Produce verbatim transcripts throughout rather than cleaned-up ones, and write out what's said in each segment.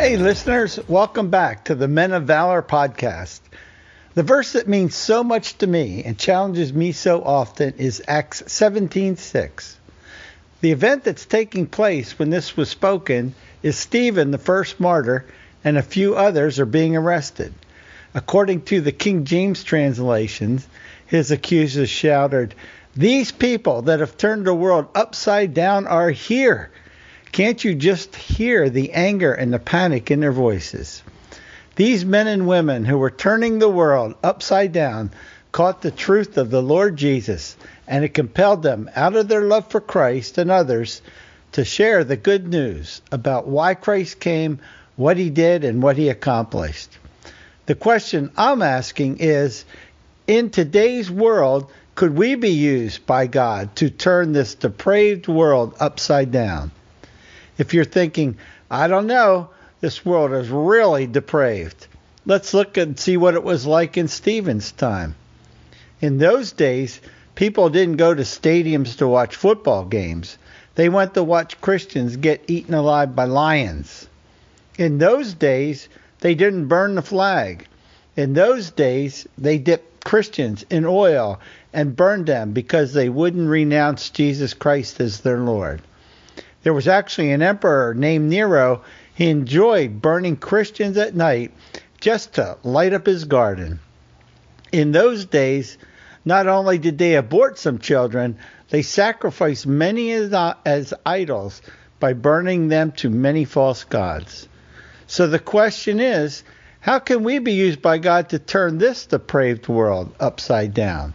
Hey listeners, welcome back to the Men of Valor podcast. The verse that means so much to me and challenges me so often is Acts seventeen six. The event that's taking place when this was spoken is Stephen, the first martyr, and a few others are being arrested. According to the King James translations, his accusers shouted, "These people that have turned the world upside down are here." Can't you just hear the anger and the panic in their voices? These men and women who were turning the world upside down caught the truth of the Lord Jesus, and it compelled them, out of their love for Christ and others, to share the good news about why Christ came, what he did, and what he accomplished. The question I'm asking is, in today's world, could we be used by God to turn this depraved world upside down? If you're thinking, I don't know, this world is really depraved, let's look and see what it was like in Stephen's time. In those days, people didn't go to stadiums to watch football games. They went to watch Christians get eaten alive by lions. In those days, they didn't burn the flag. In those days, they dipped Christians in oil and burned them because they wouldn't renounce Jesus Christ as their Lord. There was actually an emperor named Nero. He enjoyed burning Christians at night just to light up his garden. In those days, not only did they abort some children, they sacrificed many as, as idols by burning them to many false gods. So the question is, how can we be used by God to turn this depraved world upside down?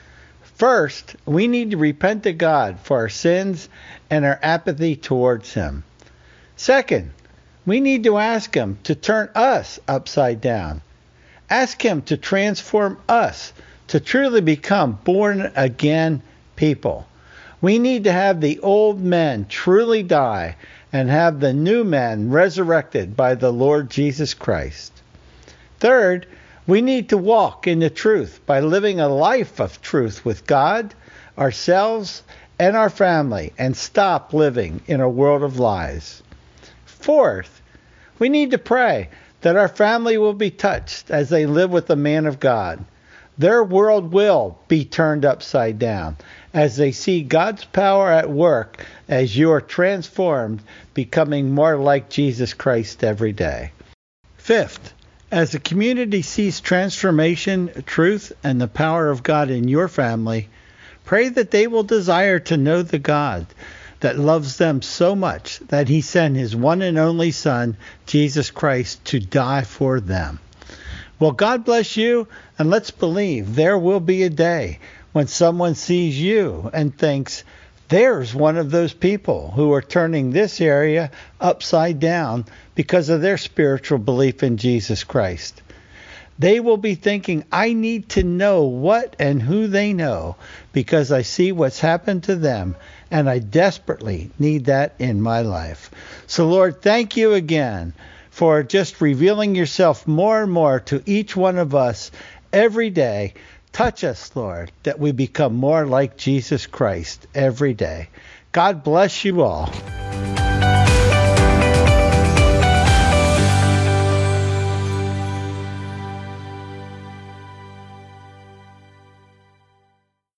First, we need to repent to God for our sins and our apathy towards him. Second, we need to ask him to turn us upside down. Ask him to transform us to truly become born again people. We need to have the old men truly die and have the new men resurrected by the Lord Jesus Christ. Third, we need to walk in the truth by living a life of truth with God, ourselves, and our family, and stop living in a world of lies. Fourth, we need to pray that our family will be touched as they live with the man of God. Their world will be turned upside down as they see God's power at work as you are transformed, becoming more like Jesus Christ every day. Fifth, as the community sees transformation, truth, and the power of God in your family, pray that they will desire to know the God that loves them so much that he sent his one and only Son, Jesus Christ, to die for them. Well, God bless you, and let's believe there will be a day when someone sees you and thinks, there's one of those people who are turning this area upside down because of their spiritual belief in Jesus Christ. They will be thinking, I need to know what and who they know because I see what's happened to them, and I desperately need that in my life. So Lord, thank you again for just revealing yourself more and more to each one of us every day. Touch us, Lord, that we become more like Jesus Christ every day. God bless you all.